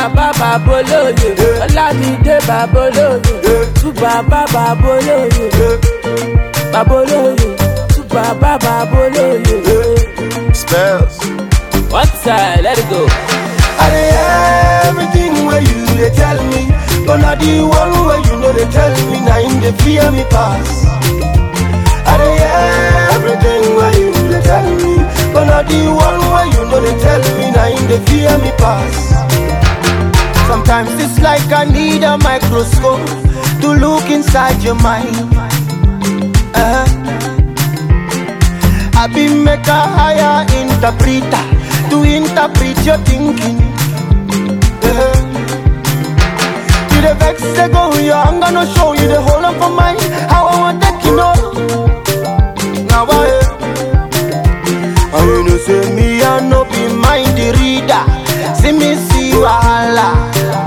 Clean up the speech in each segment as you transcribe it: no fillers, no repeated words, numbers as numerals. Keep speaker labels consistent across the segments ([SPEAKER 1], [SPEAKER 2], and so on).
[SPEAKER 1] baba baboloye, Olamide baboloye, tu baba baboloye, baboloye, tu baba baboloye.
[SPEAKER 2] Spells.
[SPEAKER 1] One side, let it go.
[SPEAKER 3] I dey everything where you they tell me, but not the one where you know they tell me. Now in the fear me pass. I dey everything where you they tell me, but not the one where you know they tell me. Now in the fear me pass. Sometimes it's like I need a microscope to look inside your mind. I be make a higher interpreter to interpret your thinking. You the vex say go here, I'm gonna show you the whole of my mind. How I want that you know. Now and you know say me I no be mind the reader. See me see wahala.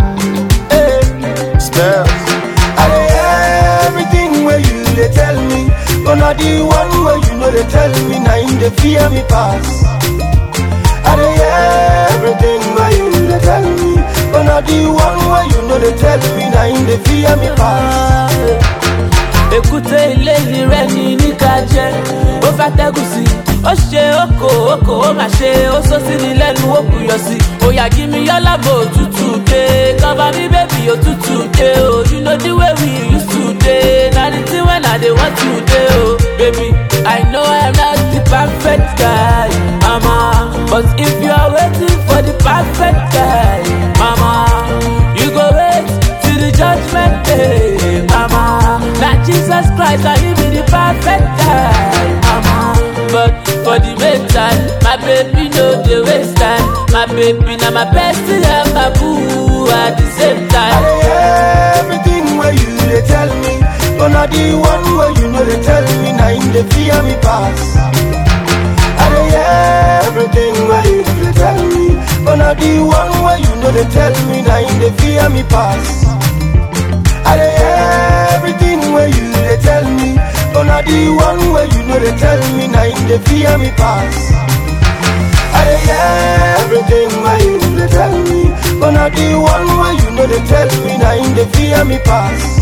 [SPEAKER 2] Spells.
[SPEAKER 3] I dey everything where you they tell me, but not the one where you know they tell me. Now in the fear me pass. I dey everything where you they tell me, but not the one where you know they tell me. Now in the fear me pass.
[SPEAKER 1] Èkúté ilé rẹ̀ ní níkàjẹ́, ó fẹ́ tẹ́gùn sí, ó ṣe oko, ó máa ṣe, ó sọ sí ní lẹ́nu, ó kùyọ̀ sí. Oya give me your love, òtútù dé, cover me baby, òtútù dé o. You know the way we used to dey, na the thing when I dey want to dey o. Baby, I know I'm not the perfect guy, mama, but if you are waiting for the perfect guy, mama, you go wait till the judgment day, mama. Now Jesus Christ, I you be the perfect guy, mama. But for the meantime, my baby no dey waste time. My baby now my bestie and my boo at the same time.
[SPEAKER 3] I dey everything where you they tell me, but not the one where you know they tell me. Now in the fear me pass. I dey everything where you they tell me, but not the one where you know they tell me. Now in the fear me pass. I dey everything where you they tell me, but not the one where you know they tell me. Now in the fear me pass. I dey everything where you they tell me, but not the one where you know they tell me. Now in the fear me pass.